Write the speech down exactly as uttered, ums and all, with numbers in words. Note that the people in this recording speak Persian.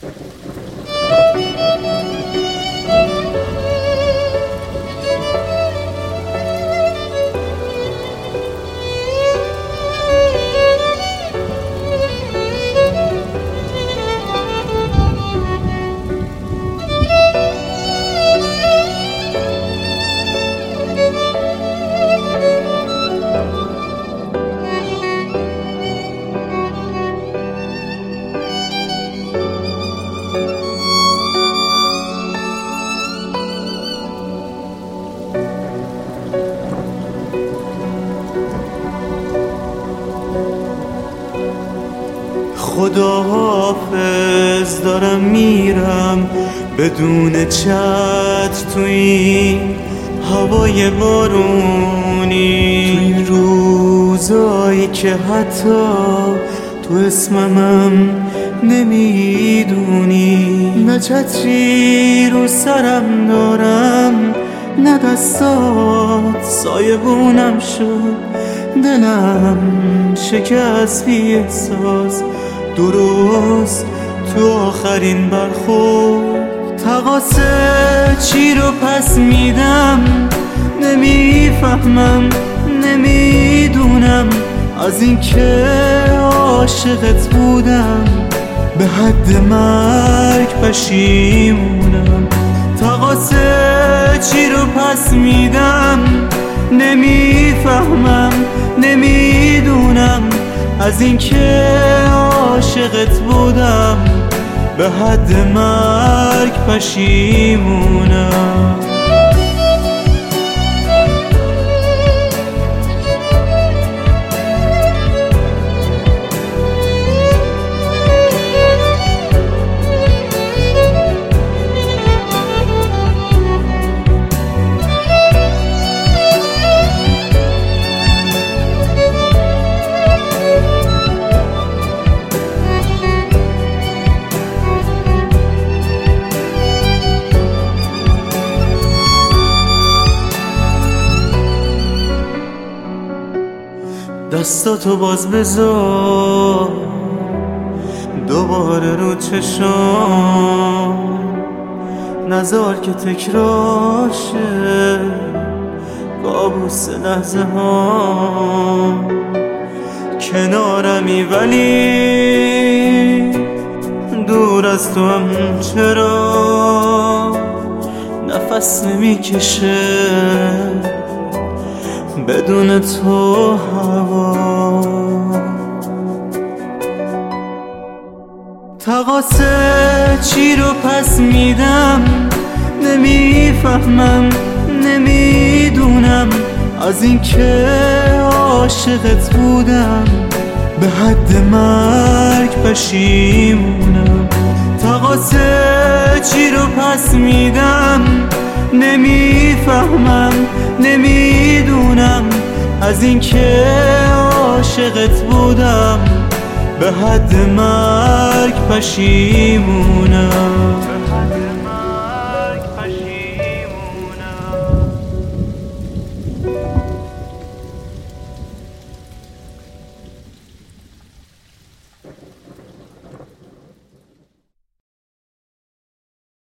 خدا حافظ، دارم میرم بدون چتر تو این هوای بارونی، تو این روزایی که حتی تو اسممم نمیدونی. نه چتری رو سرم دارم، نه دستات سایبونم شد، دلم شکست بی احساس درست تو آخرین برخورد. تقاصه چی رو پس میدم نمیفهمم، نمیدونم از این که عاشقت بودم به حد مرگ پشیمونم. تقاصه چی رو پس میدم نمیفهمم، نمیدونم از این که عاشقت بودم به حد مرگ پشیمونم. دستاتو باز بذار دوباره رو چشام، نذار که تکرار شه کابوس لحظه ها. کنارمی ولی دور از تو هم چرا نفس نمیکشه بدون تو هوا. تقاصه چی رو پس میدم نمیفهمم، نمیدونم از این که عاشقت بودم به حد مرگ پشیمونم. تقاصه چی رو پس میدم نمیفهمم، نمیدونم از این که عاشقت بودم به حد مرگ پشیمونم.